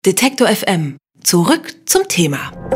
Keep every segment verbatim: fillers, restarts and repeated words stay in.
Detektor F M. Zurück zum Thema.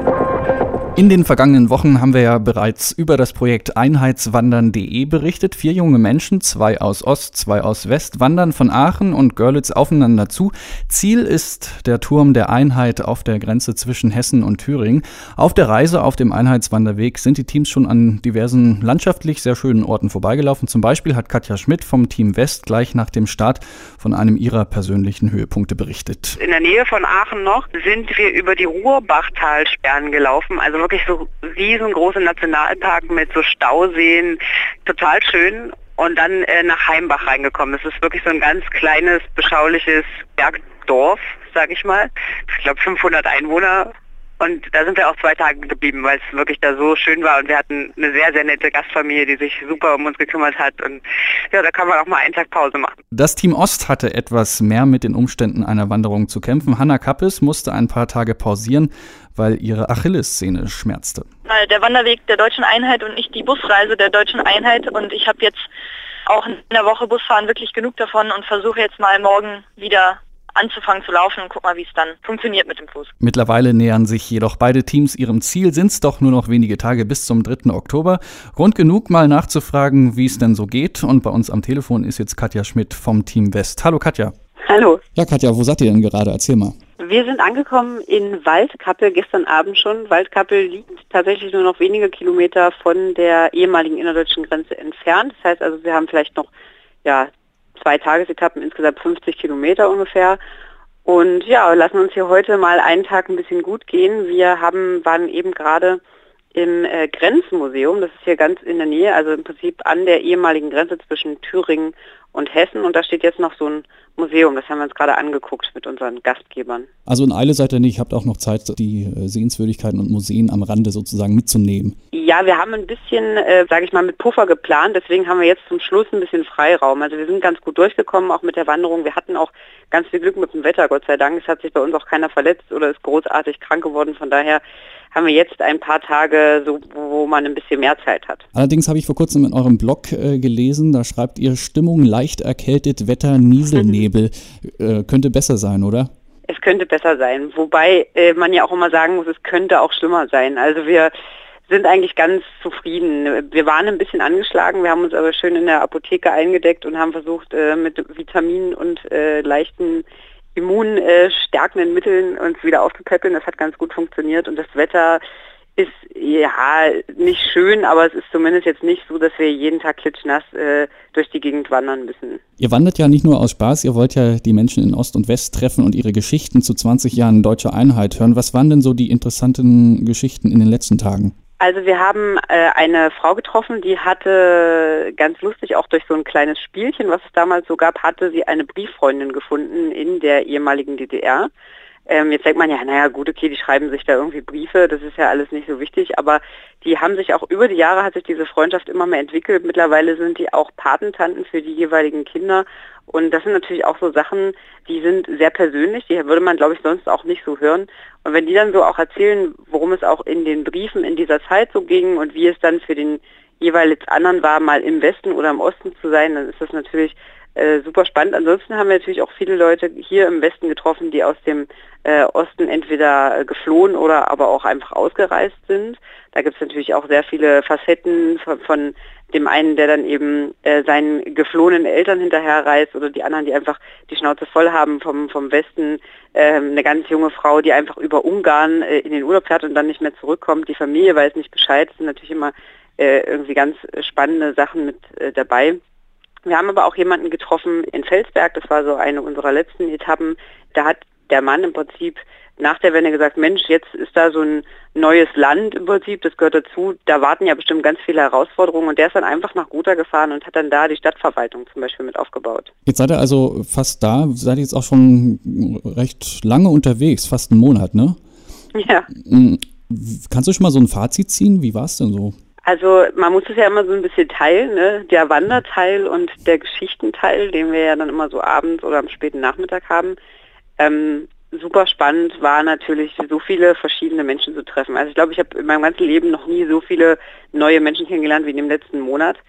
In den vergangenen Wochen haben wir ja bereits über das Projekt Einheitswandern punkt de berichtet. Vier junge Menschen, zwei aus Ost, zwei aus West, wandern von Aachen und Görlitz aufeinander zu. Ziel ist der Turm der Einheit auf der Grenze zwischen Hessen und Thüringen. Auf der Reise auf dem Einheitswanderweg sind die Teams schon an diversen landschaftlich sehr schönen Orten vorbeigelaufen. Zum Beispiel hat Katja Schmidt vom Team West gleich nach dem Start von einem ihrer persönlichen Höhepunkte berichtet. In der Nähe von Aachen noch sind wir über die Ruhrbachtalsperren gelaufen, also wirklich so riesengroße Nationalpark mit so Stauseen, total schön. Und dann äh, nach Heimbach reingekommen. Das ist wirklich so ein ganz kleines, beschauliches Bergdorf, sag ich mal. Ich glaube fünfhundert Einwohner. Und da sind wir auch zwei Tage geblieben, weil es wirklich da so schön war. Und wir hatten eine sehr, sehr nette Gastfamilie, die sich super um uns gekümmert hat. Und ja, da kann man auch mal einen Tag Pause machen. Das Team Ost hatte etwas mehr mit den Umständen einer Wanderung zu kämpfen. Hanna Kappes musste ein paar Tage pausieren, weil ihre Achillessehne schmerzte. Der Wanderweg der Deutschen Einheit und nicht die Busreise der Deutschen Einheit. Und ich habe jetzt auch in der Woche Busfahren wirklich genug davon und versuche jetzt mal morgen wieder anzufangen zu laufen und guck mal, wie es dann funktioniert mit dem Fuß. Mittlerweile nähern sich jedoch beide Teams ihrem Ziel, sind es doch nur noch wenige Tage bis zum dritten Oktober. Grund genug, mal nachzufragen, wie es denn so geht. Und bei uns am Telefon ist jetzt Katja Schmidt vom Team West. Hallo Katja. Hallo. Ja Katja, wo seid ihr denn gerade? Erzähl mal. Wir sind angekommen in Waldkappel gestern Abend schon. Waldkappel liegt tatsächlich nur noch wenige Kilometer von der ehemaligen innerdeutschen Grenze entfernt. Das heißt also, wir haben vielleicht noch ja zwei Tagesetappen, insgesamt fünfzig Kilometer ungefähr. Und ja, lassen uns hier heute mal einen Tag ein bisschen gut gehen. Wir haben, waren eben gerade im äh, Grenzmuseum, das ist hier ganz in der Nähe, also im Prinzip an der ehemaligen Grenze zwischen Thüringen und Hessen. Und da steht jetzt noch so ein Museum, das haben wir uns gerade angeguckt mit unseren Gastgebern. Also in Eile seid ihr nicht, habt auch noch Zeit, die Sehenswürdigkeiten und Museen am Rande sozusagen mitzunehmen. Ja, wir haben ein bisschen, äh, sage ich mal, mit Puffer geplant, deswegen haben wir jetzt zum Schluss ein bisschen Freiraum. Also wir sind ganz gut durchgekommen, auch mit der Wanderung. Wir hatten auch ganz viel Glück mit dem Wetter, Gott sei Dank. Es hat sich bei uns auch keiner verletzt oder ist großartig krank geworden. Von daher haben wir jetzt ein paar Tage, so, wo man ein bisschen mehr Zeit hat. Allerdings habe ich vor kurzem in eurem Blog äh, gelesen, da schreibt ihr Stimmung leicht erkältet, Wetter Nieselnebel. äh, könnte besser sein, oder? Es könnte besser sein, wobei äh, man ja auch immer sagen muss, es könnte auch schlimmer sein. Also wir sind eigentlich ganz zufrieden. Wir waren ein bisschen angeschlagen, wir haben uns aber schön in der Apotheke eingedeckt und haben versucht, äh, mit Vitaminen und äh, leichten immunstärkenden Mitteln uns wieder aufzupäppeln. Das hat ganz gut funktioniert und das Wetter ist ja nicht schön, aber es ist zumindest jetzt nicht so, dass wir jeden Tag klitschnass äh, durch die Gegend wandern müssen. Ihr wandert ja nicht nur aus Spaß, ihr wollt ja die Menschen in Ost und West treffen und ihre Geschichten zu zwanzig Jahren deutscher Einheit hören. Was waren denn so die interessanten Geschichten in den letzten Tagen? Also wir haben äh, eine Frau getroffen, die hatte ganz lustig, auch durch so ein kleines Spielchen, was es damals so gab, hatte sie eine Brieffreundin gefunden in der ehemaligen D D R. Ähm, jetzt denkt man ja, naja gut, okay, die schreiben sich da irgendwie Briefe, das ist ja alles nicht so wichtig, aber die haben sich auch über die Jahre, hat sich diese Freundschaft immer mehr entwickelt. Mittlerweile sind die auch Patentanten für die jeweiligen Kinder und das sind natürlich auch so Sachen, die sind sehr persönlich, die würde man, glaube ich, sonst auch nicht so hören. Und wenn die dann so auch erzählen, worum es auch in den Briefen in dieser Zeit so ging und wie es dann für den jeweils anderen war, mal im Westen oder im Osten zu sein, dann ist das natürlich Äh, super spannend. Ansonsten haben wir natürlich auch viele Leute hier im Westen getroffen, die aus dem äh, Osten entweder äh, geflohen oder aber auch einfach ausgereist sind. Da gibt es natürlich auch sehr viele Facetten von, von dem einen, der dann eben äh, seinen geflohenen Eltern hinterherreist oder die anderen, die einfach die Schnauze voll haben vom, vom Westen. Äh, eine ganz junge Frau, die einfach über Ungarn äh, in den Urlaub fährt und dann nicht mehr zurückkommt. Die Familie weiß nicht Bescheid. Das sind natürlich immer äh, irgendwie ganz spannende Sachen mit äh, dabei. Wir haben aber auch jemanden getroffen in Felsberg, das war so eine unserer letzten Etappen. Da hat der Mann im Prinzip nach der Wende gesagt, Mensch, jetzt ist da so ein neues Land im Prinzip, das gehört dazu, da warten ja bestimmt ganz viele Herausforderungen und der ist dann einfach nach Gotha gefahren und hat dann da die Stadtverwaltung zum Beispiel mit aufgebaut. Jetzt seid ihr also fast da, seid ihr jetzt auch schon recht lange unterwegs, fast einen Monat, ne? Ja. Kannst du schon mal so ein Fazit ziehen? Wie war es denn so? Also man muss es ja immer so ein bisschen teilen, ne? Der Wanderteil und der Geschichtenteil, den wir ja dann immer so abends oder am späten Nachmittag haben. Ähm, super spannend war natürlich, so viele verschiedene Menschen zu treffen. Also ich glaube, ich habe in meinem ganzen Leben noch nie so viele neue Menschen kennengelernt wie in dem letzten Monat.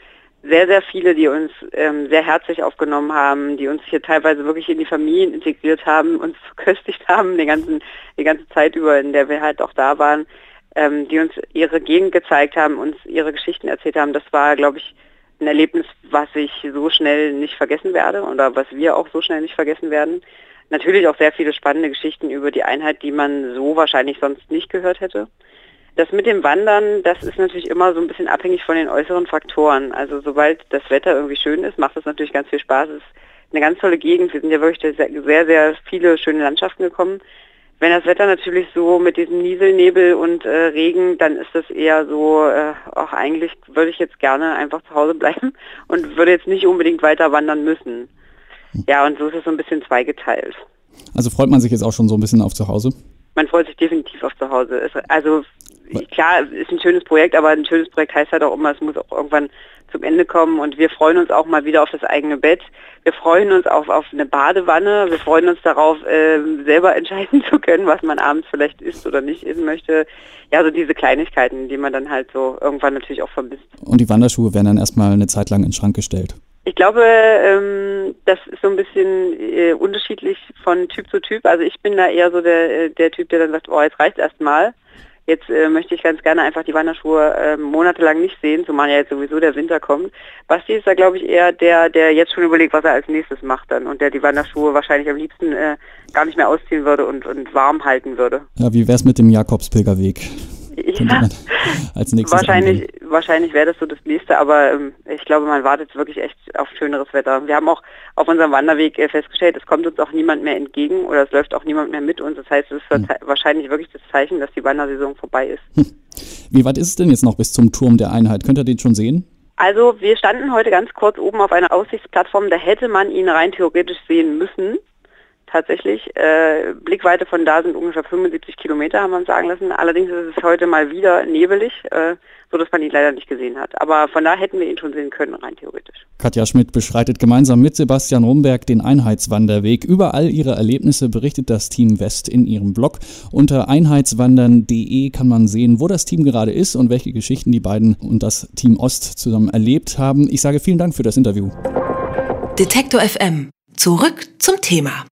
sehr, sehr viele, die uns ähm, sehr herzlich aufgenommen haben, die uns hier teilweise wirklich in die Familien integriert haben, uns verköstigt haben, die, ganzen, die ganze Zeit über, in der wir halt auch da waren, ähm, die uns ihre Gegend gezeigt haben, uns ihre Geschichten erzählt haben. Das war, glaube ich, ein Erlebnis, was ich so schnell nicht vergessen werde oder was wir auch so schnell nicht vergessen werden. Natürlich auch sehr viele spannende Geschichten über die Einheit, die man so wahrscheinlich sonst nicht gehört hätte. Das mit dem Wandern, das ist natürlich immer so ein bisschen abhängig von den äußeren Faktoren. Also sobald das Wetter irgendwie schön ist, macht es natürlich ganz viel Spaß. Es ist eine ganz tolle Gegend. Wir sind ja wirklich sehr, sehr viele schöne Landschaften gekommen. Wenn das Wetter natürlich so mit diesem Nieselnebel und äh, Regen, dann ist das eher so, äh, auch eigentlich würde ich jetzt gerne einfach zu Hause bleiben und würde jetzt nicht unbedingt weiter wandern müssen. Ja, und so ist es so ein bisschen zweigeteilt. Also freut man sich jetzt auch schon so ein bisschen auf zu Hause? Man freut sich definitiv auf zu Hause. Es, also klar, ist ein schönes Projekt, aber ein schönes Projekt heißt halt auch immer, es muss auch irgendwann zum Ende kommen und wir freuen uns auch mal wieder auf das eigene Bett. Wir freuen uns auf, auf eine Badewanne. Wir freuen uns darauf, äh, selber entscheiden zu können, was man abends vielleicht isst oder nicht essen möchte. Ja, so diese Kleinigkeiten, die man dann halt so irgendwann natürlich auch vermisst. Und die Wanderschuhe werden dann erstmal eine Zeit lang in den Schrank gestellt? Ich glaube, ähm, das ist so ein bisschen äh, unterschiedlich von Typ zu Typ. Also ich bin da eher so der, der Typ, der dann sagt, oh, jetzt reicht's erstmal. Jetzt äh, möchte ich ganz gerne einfach die Wanderschuhe äh, monatelang nicht sehen, zumal ja jetzt sowieso der Winter kommt. Basti ist da, glaube ich, eher der, der jetzt schon überlegt, was er als nächstes macht dann und der die Wanderschuhe wahrscheinlich am liebsten äh, gar nicht mehr ausziehen würde und, und warm halten würde. Ja, wie wär's mit dem Jakobspilgerweg? Ja, als nächstes wahrscheinlich, wahrscheinlich wäre das so das nächste, aber ähm, ich glaube, man wartet wirklich echt auf schöneres Wetter. Wir haben auch auf unserem Wanderweg äh, festgestellt, es kommt uns auch niemand mehr entgegen oder es läuft auch niemand mehr mit uns. Das heißt, es ist hm. wahrscheinlich wirklich das Zeichen, dass die Wandersaison vorbei ist. Hm. Wie weit ist es denn jetzt noch bis zum Turm der Einheit? Könnt ihr den schon sehen? Also wir standen heute ganz kurz oben auf einer Aussichtsplattform, da hätte man ihn rein theoretisch sehen müssen. Tatsächlich. Äh, Blickweite von da sind ungefähr fünfundsiebzig Kilometer, haben wir uns sagen lassen. Allerdings ist es heute mal wieder nebelig, äh, so dass man ihn leider nicht gesehen hat. Aber von da hätten wir ihn schon sehen können, rein theoretisch. Katja Schmidt beschreitet gemeinsam mit Sebastian Romberg den Einheitswanderweg. Über all ihre Erlebnisse berichtet das Team West in ihrem Blog. Unter einheitswandern punkt de kann man sehen, wo das Team gerade ist und welche Geschichten die beiden und das Team Ost zusammen erlebt haben. Ich sage vielen Dank für das Interview. Detektor F M. Zurück zum Thema.